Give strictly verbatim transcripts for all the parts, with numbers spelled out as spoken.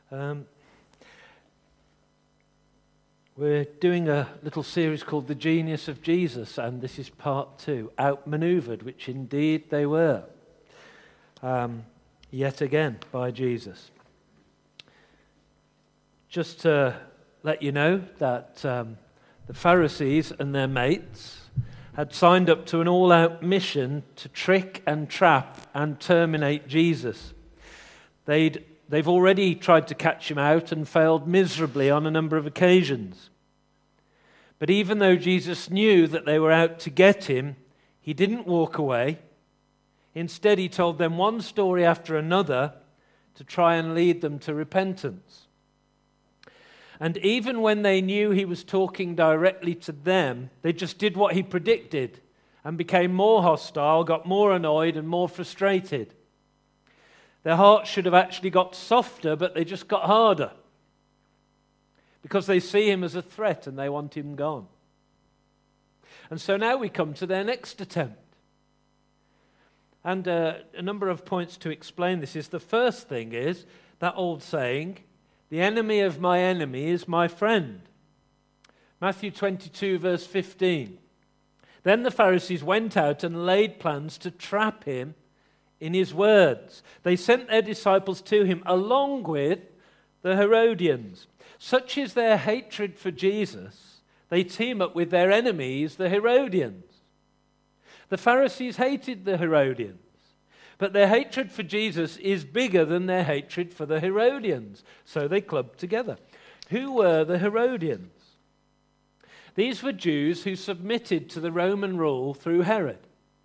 Um, we're doing a little series called The Genius of Jesus, and this is part two, Outmaneuvered, which indeed they were, um, yet again by Jesus. Just to let you know that um, the Pharisees and their mates had signed up to an all-out mission to trick and trap and terminate Jesus. They'd They've already tried to catch him out and failed miserably on a number of occasions. But even though Jesus knew that they were out to get him, he didn't walk away. Instead, he told them one story after another to try and lead them to repentance. And even when they knew he was talking directly to them, they just did what he predicted and became more hostile, got more annoyed and more frustrated. Their hearts should have actually got softer, but they just got harder because they see him as a threat and they want him gone. And so now we come to their next attempt. And uh, a number of points to explain this is the first thing is that old saying, the enemy of my enemy is my friend. Matthew twenty-two, verse fifteen. Then the Pharisees went out and laid plans to trap him in his words. They sent their disciples to him along with the Herodians. Such is their hatred for Jesus, they team up with their enemies, the Herodians. The Pharisees hated the Herodians, but their hatred for Jesus is bigger than their hatred for the Herodians. So they clubbed together. Who were the Herodians? These were Jews who submitted to the Roman rule through Herod.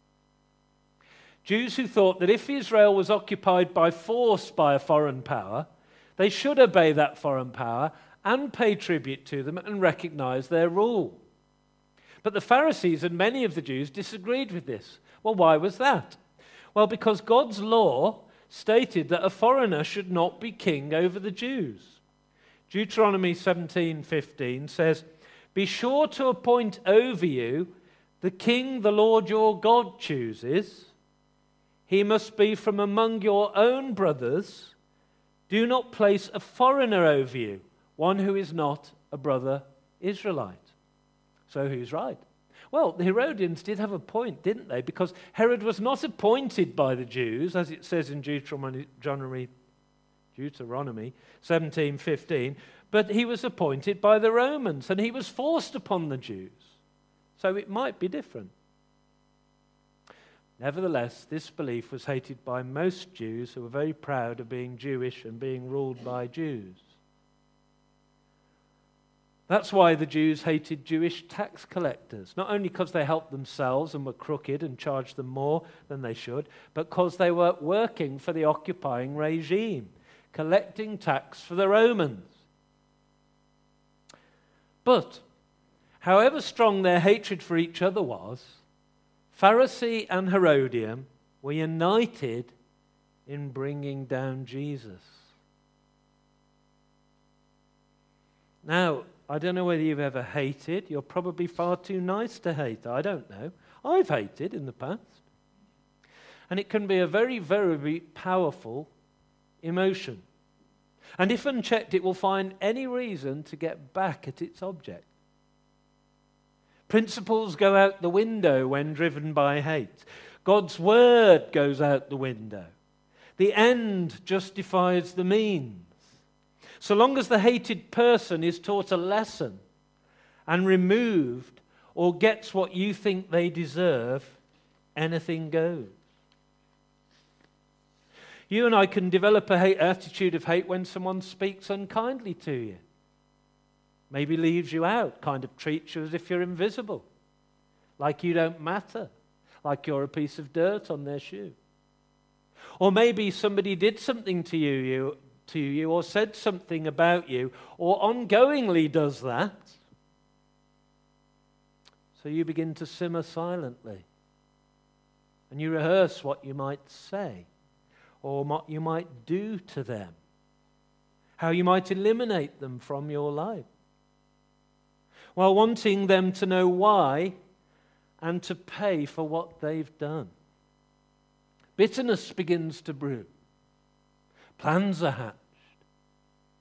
Jews who thought that if Israel was occupied by force by a foreign power, they should obey that foreign power and pay tribute to them and recognize their rule. But the Pharisees and many of the Jews disagreed with this. Well, why was that? Well, because God's law stated that a foreigner should not be king over the Jews. Deuteronomy seventeen fifteen says, "Be sure to appoint over you the king the Lord your God chooses. He must be from among your own brothers. Do not place a foreigner over you, one who is not a brother Israelite." So who's right? Well, the Herodians did have a point, didn't they? Because Herod was not appointed by the Jews, as it says in Deuteronomy, Deuteronomy seventeen fifteen, but he was appointed by the Romans, and he was forced upon the Jews. So it might be different. Nevertheless, this belief was hated by most Jews who were very proud of being Jewish and being ruled by Jews. That's why the Jews hated Jewish tax collectors, not only because they helped themselves and were crooked and charged them more than they should, but because they were working for the occupying regime, collecting tax for the Romans. But, however strong their hatred for each other was, Pharisee and Herodian were united in bringing down Jesus. Now, I don't know whether you've ever hated. You're probably far too nice to hate. I don't know. I've hated in the past. And it can be a very, very powerful emotion. And if unchecked, it will find any reason to get back at its object. Principles go out the window when driven by hate. God's word goes out the window. The end justifies the means. So long as the hated person is taught a lesson and removed or gets what you think they deserve, anything goes. You and I can develop a hate, attitude of hate when someone speaks unkindly to you. Maybe leaves you out, kind of treats you as if you're invisible, like you don't matter, like you're a piece of dirt on their shoe. Or maybe somebody did something to you, you, to you or said something about you, or ongoingly does that. So you begin to simmer silently, and you rehearse what you might say, or what you might do to them, how you might eliminate them from your life, while wanting them to know why and to pay for what they've done. Bitterness begins to brew. Plans are hatched.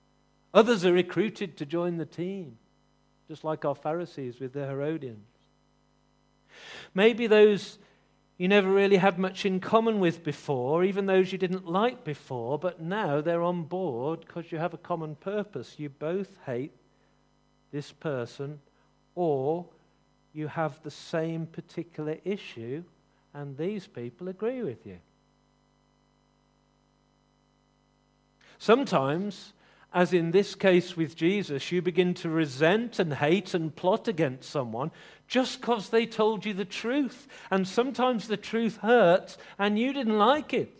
Others are recruited to join the team, just like our Pharisees with the Herodians. Maybe those you never really had much in common with before, even those you didn't like before, but now they're on board because you have a common purpose. You both hate this person, or you have the same particular issue, and these people agree with you. Sometimes, as in this case with Jesus, you begin to resent and hate and plot against someone just because they told you the truth. And sometimes the truth hurts and you didn't like it.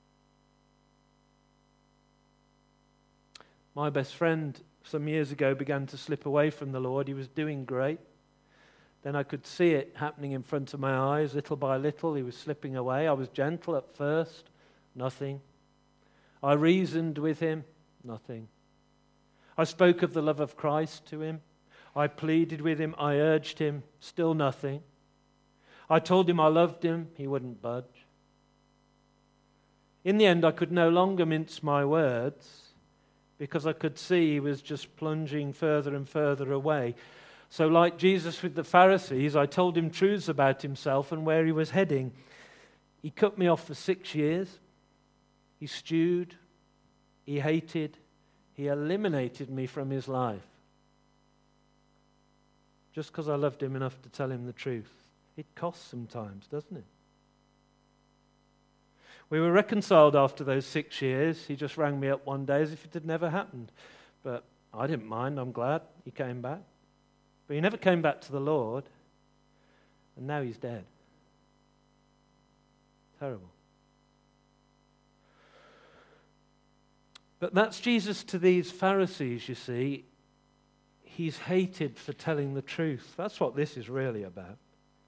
My best friend some years ago began to slip away from the Lord. He was doing great. Then I could see it happening in front of my eyes, little by little. He was slipping away. I was gentle at first, nothing. I reasoned with him, nothing. I spoke of the love of Christ to him. I pleaded with him. I urged him. Still nothing. I told him I loved him. He wouldn't budge. In the end, I could no longer mince my words because I could see he was just plunging further and further away. So like Jesus with the Pharisees, I told him truths about himself and where he was heading. He cut me off for six years. He stewed. He hated. He eliminated me from his life. Just because I loved him enough to tell him the truth. It costs sometimes, doesn't it? We were reconciled after those six years. He just rang me up one day as if it had never happened. But I didn't mind. I'm glad he came back. But he never came back to the Lord. And now he's dead. Terrible. But that's Jesus to these Pharisees, you see. He's hated for telling the truth. That's what this is really about.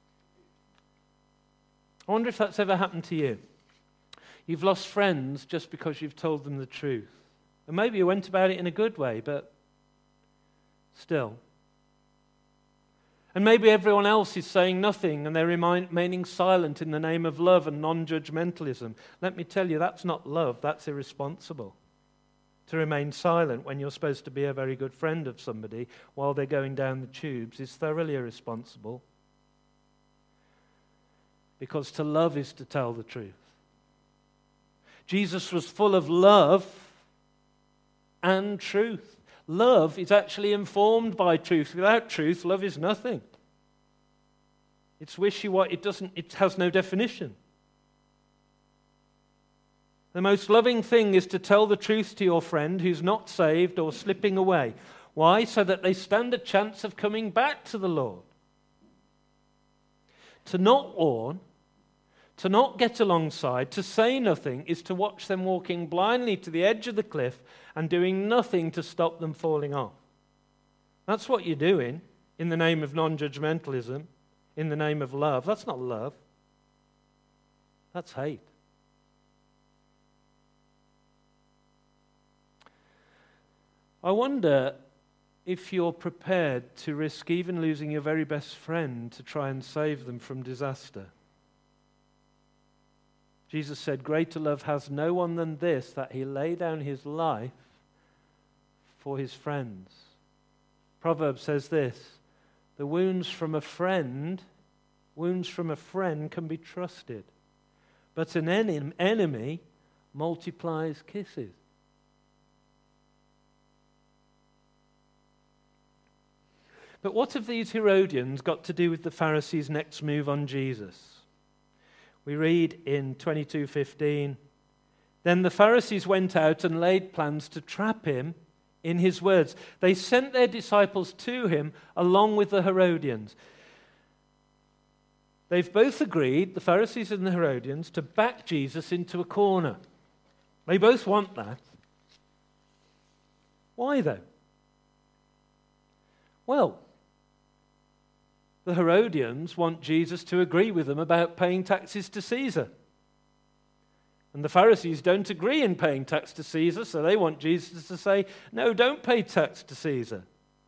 I wonder if that's ever happened to you. You've lost friends just because you've told them the truth. And maybe you went about it in a good way, but still. And maybe everyone else is saying nothing and they're remaining silent in the name of love and non-judgmentalism. Let me tell you, that's not love, that's irresponsible. To remain silent when you're supposed to be a very good friend of somebody while they're going down the tubes is thoroughly irresponsible. Because to love is to tell the truth. Jesus was full of love and truth. Love is actually informed by truth. Without truth, love is nothing. It's wishy-washy. It doesn't. It has no definition. The most loving thing is to tell the truth to your friend who's not saved or slipping away. Why? So that they stand a chance of coming back to the Lord. To not warn, to not get alongside, to say nothing is to watch them walking blindly to the edge of the cliff and doing nothing to stop them falling off. That's what you're doing in the name of non-judgmentalism, in the name of love. That's not love. That's hate. I wonder if you're prepared to risk even losing your very best friend to try and save them from disaster. Jesus said, "Greater love has no one than this, that he lay down his life for his friends." Proverbs says this, "The wounds from a friend, wounds from a friend can be trusted, but an en- enemy multiplies kisses." But what have these Herodians got to do with the Pharisees' next move on Jesus? We read in twenty-two fifteen, "Then the Pharisees went out and laid plans to trap him in his words. They sent their disciples to him along with the Herodians." They've both agreed, the Pharisees and the Herodians, to back Jesus into a corner. They both want that. Why though? Well, the Herodians want Jesus to agree with them about paying taxes to Caesar. And the Pharisees don't agree in paying tax to Caesar, so they want Jesus to say, "No, don't pay tax to Caesar."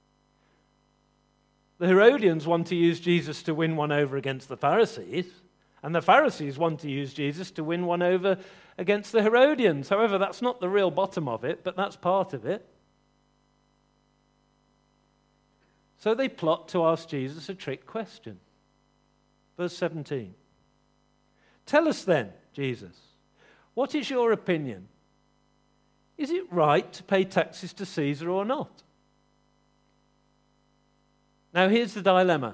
The Herodians want to use Jesus to win one over against the Pharisees, and the Pharisees want to use Jesus to win one over against the Herodians. However, that's not the real bottom of it, but that's part of it. So they plot to ask Jesus a trick question. Verse seventeen. Tell us then, Jesus, what is your opinion? Is it right to pay taxes to Caesar or not? Now here's the dilemma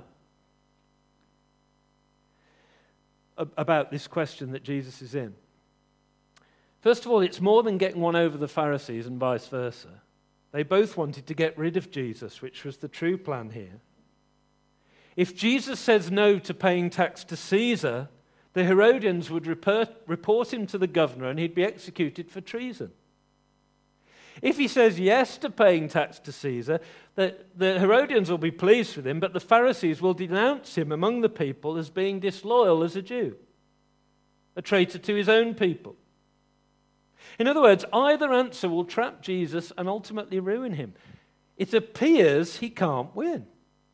about this question that Jesus is in. First of all, it's more than getting one over the Pharisees and vice versa. They both wanted to get rid of Jesus, which was the true plan here. If Jesus says no to paying tax to Caesar, the Herodians would report, report him to the governor and he'd be executed for treason. If he says yes to paying tax to Caesar, the, the Herodians will be pleased with him, but the Pharisees will denounce him among the people as being disloyal as a Jew, a traitor to his own people. In other words, either answer will trap Jesus and ultimately ruin him. It appears he can't win.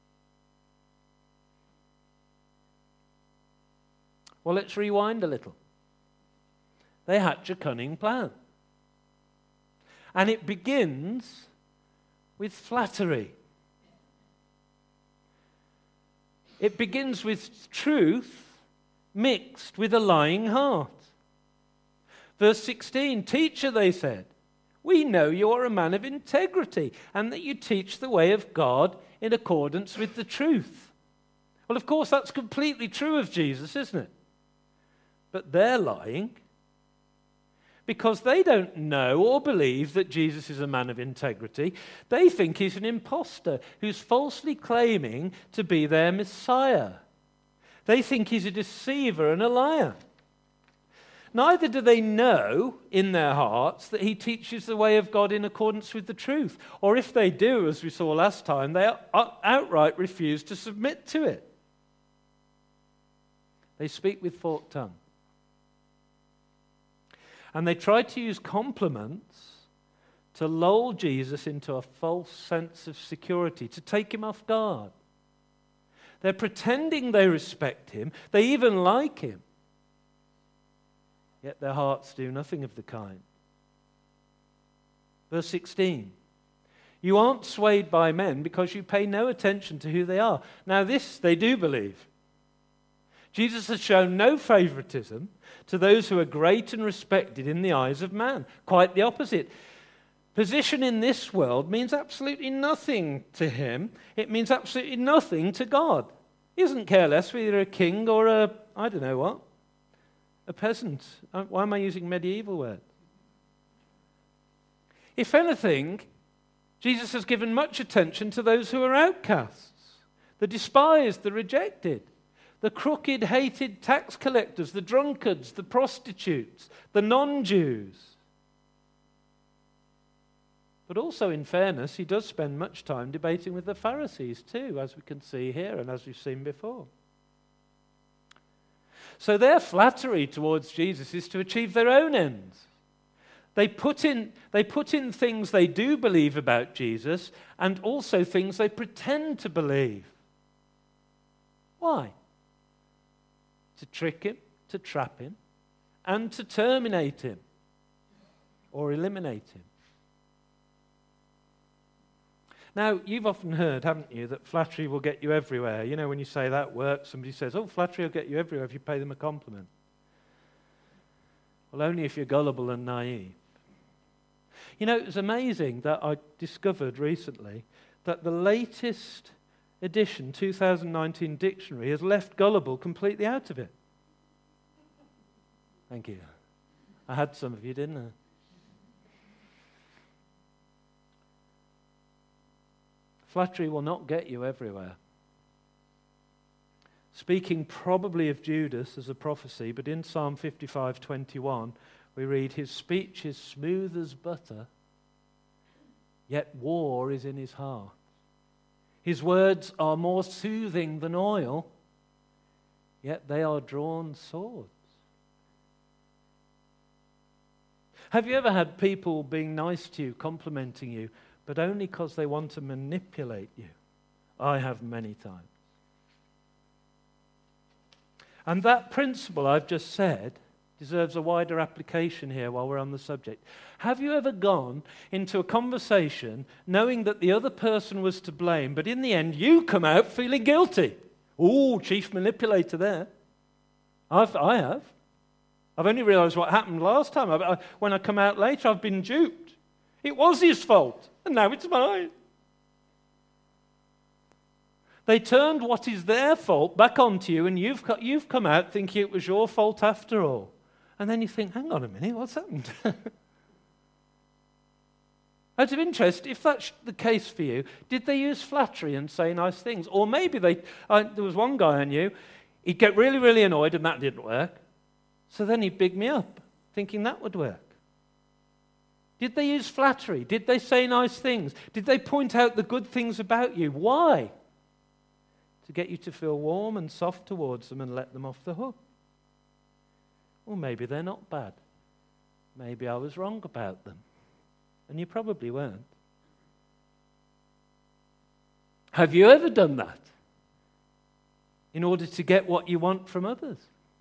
Well, let's rewind a little. They hatch a cunning plan. And it begins with flattery. It begins with truth mixed with a lying heart. Verse sixteen, Teacher, they said, we know you are a man of integrity and that you teach the way of God in accordance with the truth. Well, of course, that's completely true of Jesus, isn't it? But they're lying because they don't know or believe that Jesus is a man of integrity. They think he's an imposter who's falsely claiming to be their Messiah. They think he's a deceiver and a liar. Neither do they know in their hearts that he teaches the way of God in accordance with the truth. Or if they do, as we saw last time, they outright refuse to submit to it. They speak with forked tongue. And they try to use compliments to lull Jesus into a false sense of security, to take him off guard. They're pretending they respect him. They even like him. Yet their hearts do nothing of the kind. Verse sixteen. You aren't swayed by men because you pay no attention to who they are. Now this they do believe. Jesus has shown no favoritism to those who are great and respected in the eyes of man. Quite the opposite. Position in this world means absolutely nothing to him. It means absolutely nothing to God. He doesn't care less whether you're a king or a, I don't know what, a peasant. Why am I using medieval words? If anything, Jesus has given much attention to those who are outcasts, the despised, the rejected. The crooked, hated tax collectors, the drunkards, the prostitutes, the non-Jews. But also, in fairness, he does spend much time debating with the Pharisees too, as we can see here and as we've seen before. So their flattery towards Jesus is to achieve their own ends. They put in, they put in things they do believe about Jesus and also things they pretend to believe. Why? To trick him, to trap him, and to terminate him or eliminate him. Now, you've often heard, haven't you, that flattery will get you everywhere. You know, when you say that works, somebody says, oh, flattery will get you everywhere if you pay them a compliment. Well, only if you're gullible and naive. You know, it was amazing that I discovered recently that the latest edition, two thousand nineteen dictionary, has left gullible completely out of it. Thank you. I had some of you, didn't I? Flattery will not get you everywhere. Speaking probably of Judas as a prophecy, but in Psalm fifty-five twenty-one, we read, his speech is smooth as butter, yet war is in his heart. His words are more soothing than oil, yet they are drawn swords. Have you ever had people being nice to you, complimenting you, but only because they want to manipulate you? I have many times. And that principle I've just said deserves a wider application here while we're on the subject. Have you ever gone into a conversation knowing that the other person was to blame, but in the end you come out feeling guilty? Ooh, chief manipulator there. I've, I have. I've only realized what happened last time. I, I, when I come out later, I've been duped. It was his fault, and now it's mine. They turned what is their fault back onto you, and you've, you've come out thinking it was your fault after all. And then you think, hang on a minute, what's happened? Out of interest, if that's the case for you, did they use flattery and say nice things? Or maybe they, uh, there was one guy I knew, he'd get really, really annoyed and that didn't work. So then he'd big me up, thinking that would work. Did they use flattery? Did they say nice things? Did they point out the good things about you? Why? To get you to feel warm and soft towards them and let them off the hook. Well, maybe they're not bad. Maybe I was wrong about them. And you probably weren't. Have you ever done that in order to get what you want from others?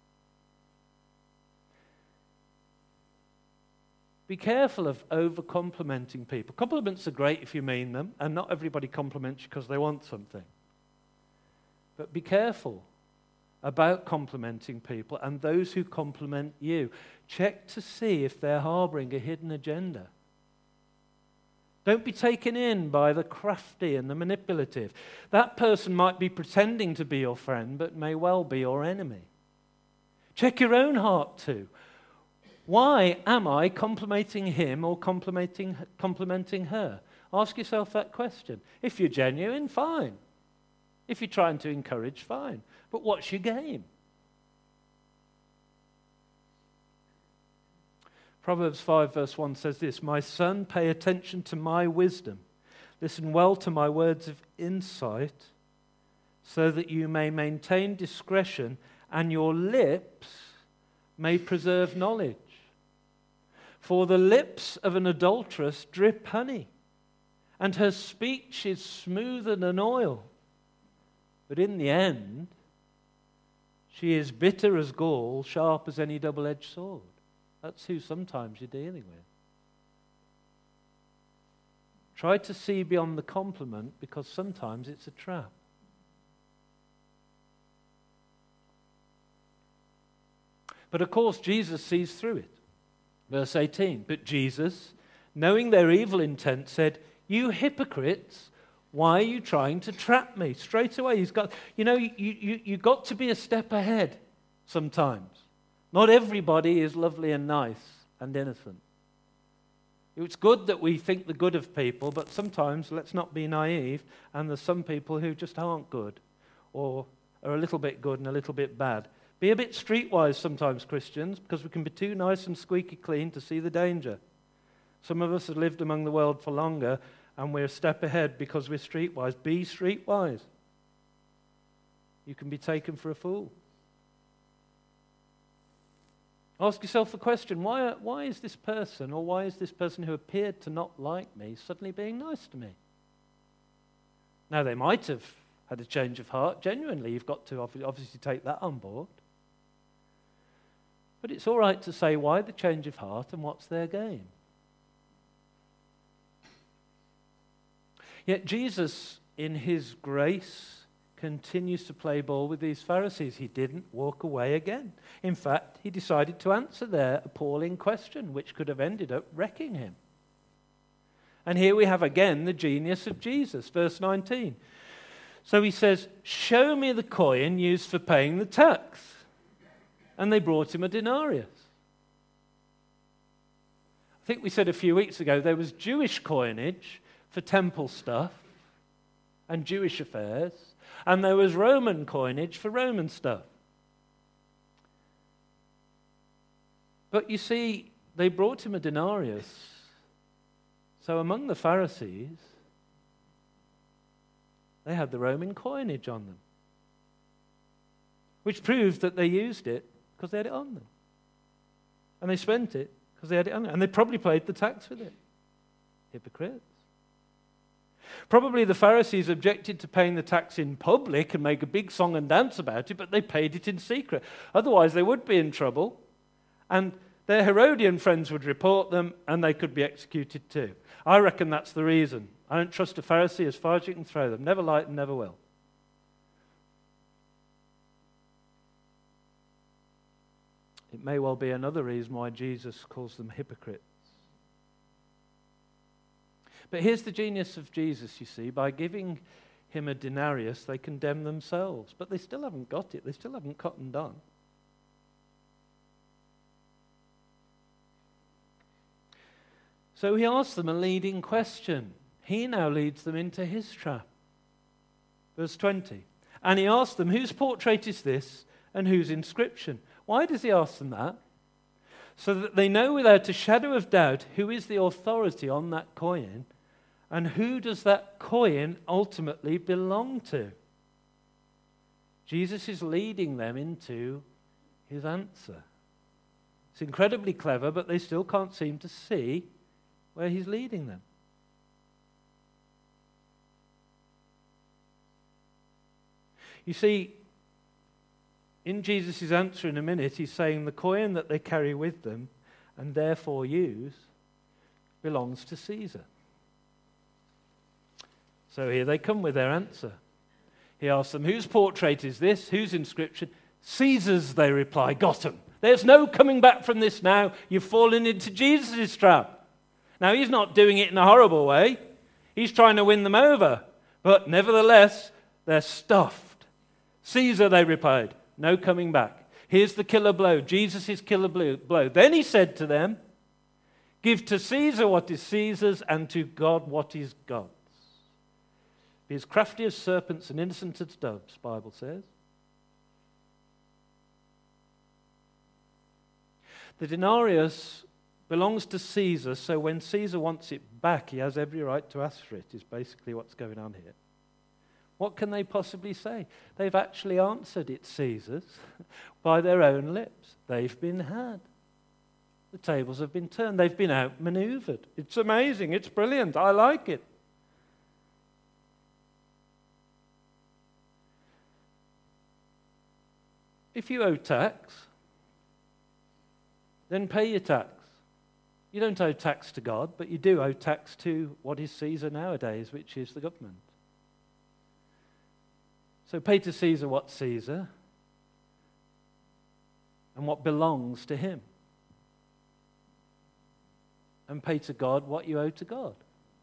Be careful of over-complimenting people. Compliments are great if you mean them, and not everybody compliments you because they want something. But be careful about complimenting people and those who compliment you. Check to see if they're harboring a hidden agenda. Don't be taken in by the crafty and the manipulative. That person might be pretending to be your friend, but may well be your enemy. Check your own heart too. Why am I complimenting him or complimenting, complimenting her? Ask yourself that question. If you're genuine, fine. If you're trying to encourage, fine. But what's your game? Proverbs five verse one says this, "My son, pay attention to my wisdom. Listen well to my words of insight, so that you may maintain discretion and your lips may preserve knowledge. For the lips of an adulteress drip honey, and her speech is smoother than oil. But in the end, she is bitter as gall, sharp as any double-edged sword." That's who sometimes you're dealing with. Try to see beyond the compliment, because sometimes it's a trap. But of course, Jesus sees through it. Verse eighteen, "But Jesus, knowing their evil intent, said, 'You hypocrites, why are you trying to trap me?'" Straight away, he's got, you know, you, you, you got to be a step ahead sometimes. Not everybody is lovely and nice and innocent. It's good that we think the good of people, but sometimes let's not be naive, and there's some people who just aren't good, or are a little bit good and a little bit bad. Be a bit streetwise sometimes, Christians, because we can be too nice and squeaky clean to see the danger. Some of us have lived among the world for longer, and we're a step ahead because we're streetwise. Be streetwise. You can be taken for a fool. Ask yourself the question, why, why is this person, or why is this person who appeared to not like me suddenly being nice to me? Now, they might have had a change of heart. Genuinely, you've got to obviously take that on board. But it's all right to say why the change of heart and what's their game. Yet Jesus, in his grace, continues to play ball with these Pharisees. He didn't walk away again. In fact, he decided to answer their appalling question, which could have ended up wrecking him. And here we have again the genius of Jesus. Verse nineteen. So he says, "Show me the coin used for paying the tax." And they brought him a denarius. I think we said a few weeks ago there was Jewish coinage for temple stuff and Jewish affairs, and there was Roman coinage for Roman stuff. But you see, they brought him a denarius. So among the Pharisees, they had the Roman coinage on them, which proved that they used it because they had it on them. And they spent it because they had it on them. And they probably paid the tax with it. Hypocrites. Probably the Pharisees objected to paying the tax in public and make a big song and dance about it, but they paid it in secret. Otherwise, they would be in trouble. And their Herodian friends would report them, and they could be executed too. I reckon that's the reason. I don't trust a Pharisee as far as you can throw them. Never liked and never will. It may well be another reason why Jesus calls them hypocrites. But here's the genius of Jesus, you see. By giving him a denarius, they condemn themselves. But they still haven't got it. They still haven't cottoned on. So he asks them a leading question. He now leads them into his trap. Verse twenty. And he asks them, whose portrait is this and whose inscription? Why does he ask them that? So that they know without a shadow of doubt who is the authority on that coin and who does that coin ultimately belong to. Jesus is leading them into his answer. It's incredibly clever, but they still can't seem to see where he's leading them. You see, in Jesus' answer in a minute, he's saying the coin that they carry with them and therefore use belongs to Caesar. So here they come with their answer. He asks them, whose portrait is this? Whose inscription? Caesar's, they reply. Got 'em. There's no coming back from this now. You've fallen into Jesus' trap. Now, he's not doing it in a horrible way. He's trying to win them over. But nevertheless, they're stuffed. Caesar, they replied. No coming back. Here's the killer blow. Jesus' killer blow. Then he said to them, give to Caesar what is Caesar's and to God what is God's. Be as crafty as serpents and innocent as doves, the Bible says. The denarius belongs to Caesar, so when Caesar wants it back, he has every right to ask for it, is basically what's going on here. What can they possibly say? They've actually answered it's Caesar's by their own lips. They've been had. The tables have been turned. They've been outmaneuvered. It's amazing. It's brilliant. I like it. If you owe tax, then pay your tax. You don't owe tax to God, but you do owe tax to what is Caesar nowadays, which is the government. So pay to Caesar what's Caesar and what belongs to him. And pay to God what you owe to God.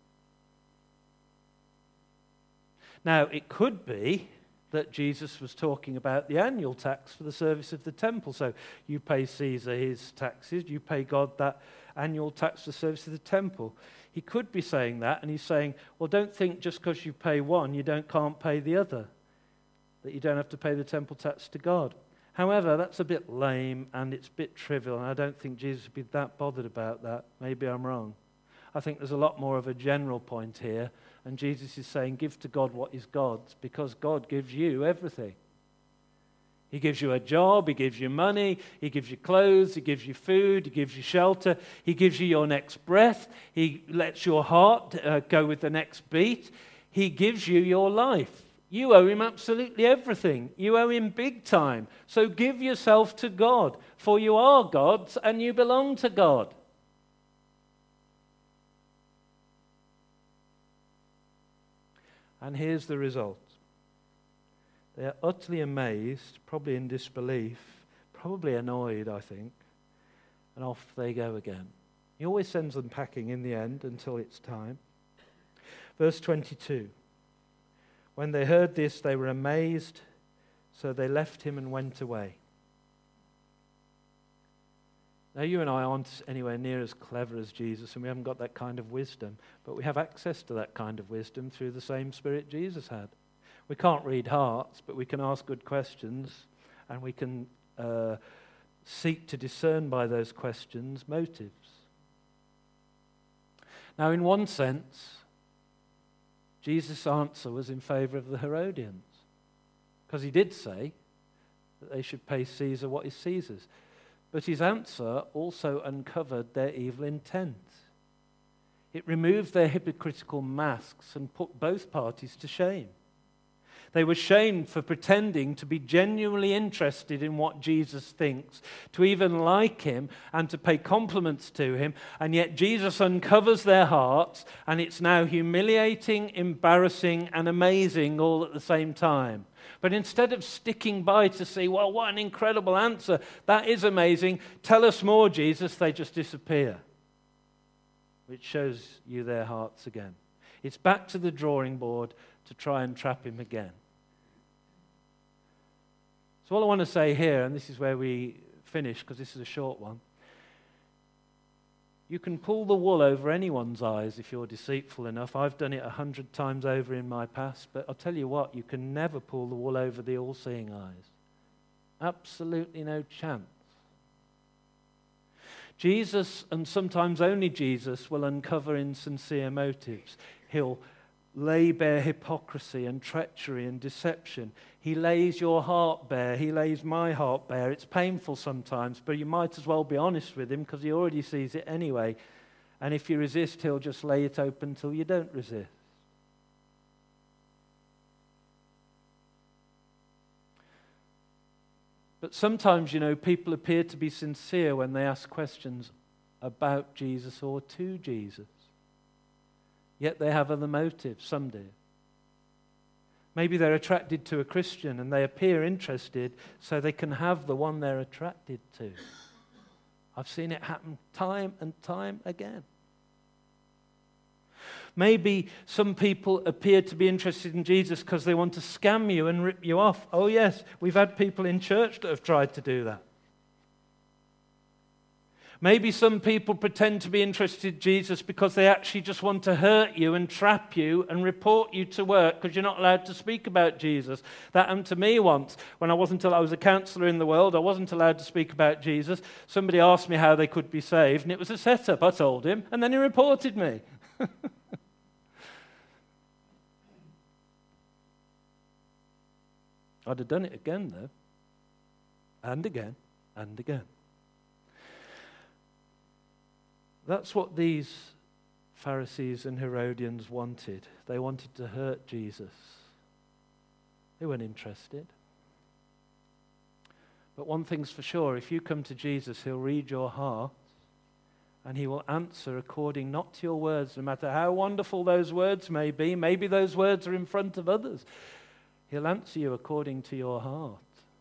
Now, it could be that Jesus was talking about the annual tax for the service of the temple. So you pay Caesar his taxes, you pay God that annual tax for the service of the temple. He could be saying that, and he's saying, well, don't think just because you pay one, you don't can't pay the other, that you don't have to pay the temple tax to God. However, that's a bit lame, and it's a bit trivial, and I don't think Jesus would be that bothered about that. Maybe I'm wrong. I think there's a lot more of a general point here, and Jesus is saying, give to God what is God's, because God gives you everything. He gives you a job, he gives you money, he gives you clothes, he gives you food, he gives you shelter, he gives you your next breath, he lets your heart uh, go with the next beat, he gives you your life. You owe him absolutely everything. You owe him big time. So give yourself to God, for you are God's and you belong to God. And here's the result. They are utterly amazed, probably in disbelief, probably annoyed, I think, and off they go again. He always sends them packing in the end until it's time. Verse twenty-two. When they heard this, they were amazed, so they left him and went away. Now, you and I aren't anywhere near as clever as Jesus, and we haven't got that kind of wisdom, but we have access to that kind of wisdom through the same Spirit Jesus had. We can't read hearts, but we can ask good questions, and we can uh, seek to discern by those questions motives. Now, in one sense, Jesus' answer was in favor of the Herodians, because he did say that they should pay Caesar what is Caesar's. But his answer also uncovered their evil intent. It removed their hypocritical masks and put both parties to shame. They were shamed for pretending to be genuinely interested in what Jesus thinks, to even like him and to pay compliments to him, and yet Jesus uncovers their hearts, and it's now humiliating, embarrassing, and amazing all at the same time. But instead of sticking by to see, well, what an incredible answer, that is amazing, tell us more, Jesus, they just disappear, which shows you their hearts again. It's back to the drawing board to try and trap him again. So all I want to say here, and this is where we finish because this is a short one, you can pull the wool over anyone's eyes if you're deceitful enough. I've done it a hundred times over in my past, but I'll tell you what, you can never pull the wool over the all-seeing eyes. Absolutely no chance. Jesus, and sometimes only Jesus, will uncover insincere motives. He'll lay bare hypocrisy and treachery and deception. He lays your heart bare. He lays my heart bare. It's painful sometimes, but you might as well be honest with him because he already sees it anyway. And if you resist, he'll just lay it open till you don't resist. But sometimes, you know, people appear to be sincere when they ask questions about Jesus or to Jesus. Yet they have other motives, some do. Maybe they're attracted to a Christian and they appear interested so they can have the one they're attracted to. I've seen it happen time and time again. Maybe some people appear to be interested in Jesus because they want to scam you and rip you off. Oh yes, we've had people in church that have tried to do that. Maybe some people pretend to be interested in Jesus because they actually just want to hurt you and trap you and report you to work because you're not allowed to speak about Jesus. That happened to me once when I wasn't until I was a counsellor in the world. I wasn't allowed to speak about Jesus. Somebody asked me how they could be saved, and it was a setup. I told him, and then he reported me. I'd have done it again, though, and again, and again. That's what these Pharisees and Herodians wanted. They wanted to hurt Jesus. They weren't interested. But one thing's for sure, if you come to Jesus, he'll read your heart and he will answer according not to your words, no matter how wonderful those words may be. Maybe those words are in front of others. He'll answer you according to your heart.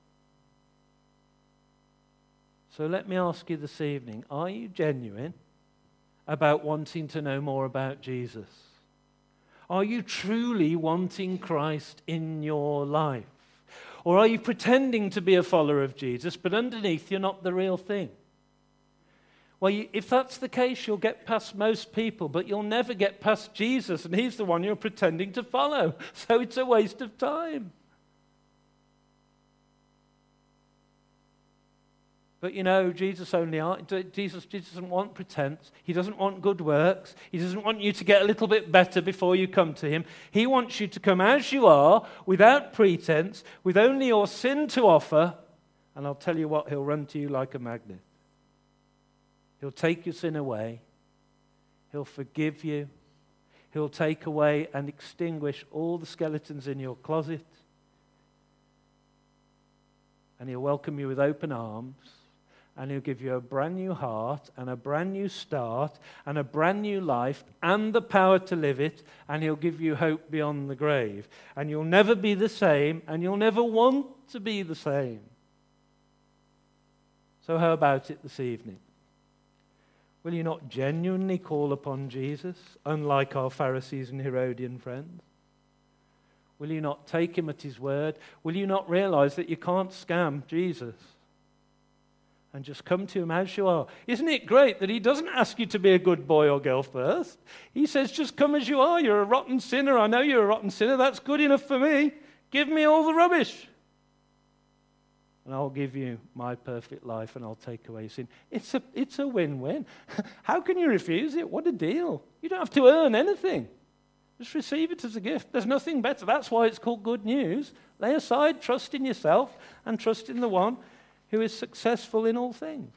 So let me ask you this evening, are you genuine about wanting to know more about Jesus? Are you truly wanting Christ in your life? Or are you pretending to be a follower of Jesus, but underneath you're not the real thing? Well, you, if that's the case, you'll get past most people, but you'll never get past Jesus, and he's the one you're pretending to follow. So it's a waste of time. But you know, Jesus only Jesus, Jesus doesn't want pretense. He doesn't want good works. He doesn't want you to get a little bit better before you come to him. He wants you to come as you are, without pretense, with only your sin to offer. And I'll tell you what, he'll run to you like a magnet. He'll take your sin away. He'll forgive you. He'll take away and extinguish all the skeletons in your closet. And he'll welcome you with open arms. And he'll give you a brand new heart and a brand new start and a brand new life and the power to live it. And he'll give you hope beyond the grave. And you'll never be the same, and you'll never want to be the same. So how about it this evening? Will you not genuinely call upon Jesus, unlike our Pharisees and Herodian friends? Will you not take him at his word? Will you not realize that you can't scam Jesus? And just come to him as you are. Isn't it great that he doesn't ask you to be a good boy or girl first? He says, just come as you are. You're a rotten sinner. I know you're a rotten sinner. That's good enough for me. Give me all the rubbish. And I'll give you my perfect life and I'll take away sin. It's a, it's a win-win. How can you refuse it? What a deal. You don't have to earn anything. Just receive it as a gift. There's nothing better. That's why it's called good news. Lay aside trust in yourself and trust in the one who is successful in all things.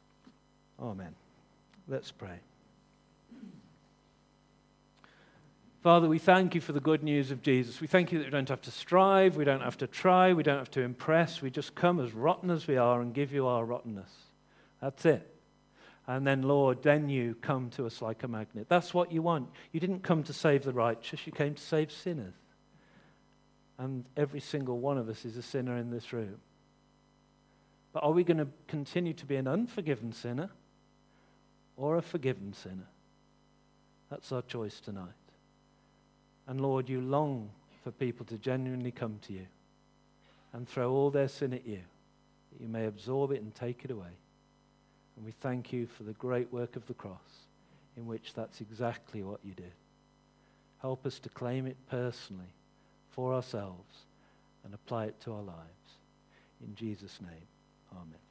Amen. Let's pray. Father, we thank you for the good news of Jesus. We thank you that we don't have to strive, we don't have to try, we don't have to impress. We just come as rotten as we are and give you our rottenness. That's it. And then, Lord, then you come to us like a magnet. That's what you want. You didn't come to save the righteous, you came to save sinners. And every single one of us is a sinner in this room. But are we going to continue to be an unforgiven sinner or a forgiven sinner? That's our choice tonight. And Lord, you long for people to genuinely come to you and throw all their sin at you, that you may absorb it and take it away. And we thank you for the great work of the cross, in which that's exactly what you did. Help us to claim it personally for ourselves and apply it to our lives. In Jesus' name, amen.